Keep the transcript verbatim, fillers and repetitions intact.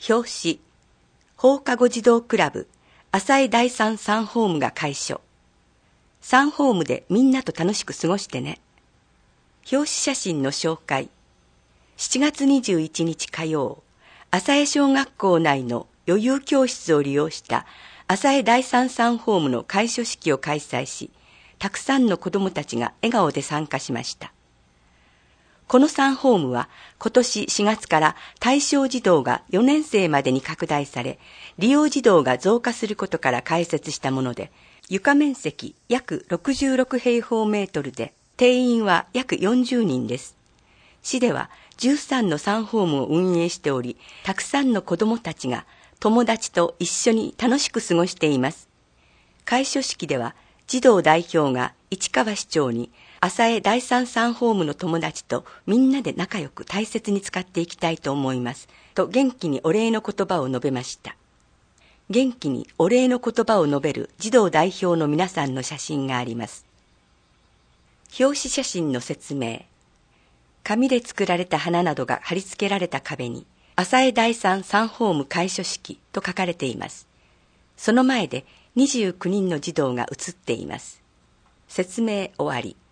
表紙、放課後児童クラブ、浅江第三サンホームが開所。サンホームでみんなと楽しく過ごしてね。表紙写真の紹介。しちがつにじゅういちにち火曜、浅江小学校内の余裕教室を利用した浅江第三サンホームの開所式を開催し、たくさんの子どもたちが笑顔で参加しました。このサンホームは今年しがつから対象児童がよねんせいまでに拡大され、利用児童が増加することから開設したもので、床面積約ろくじゅうろくへいほうメートルで、定員は約よんじゅうにんです。市ではじゅうさんのサンホームを運営しており、たくさんの子どもたちが友達と一緒に楽しく過ごしています。開所式では児童代表が市川市長に、浅江第三サンホームの友達とみんなで仲良く大切に使っていきたいと思いますと元気にお礼の言葉を述べました。元気にお礼の言葉を述べる児童代表の皆さんの写真があります。表紙写真の説明。紙で作られた花などが貼り付けられた壁に、浅江第三サンホーム開所式と書かれています。その前でにじゅうきゅうにんの児童が写っています。説明終わり。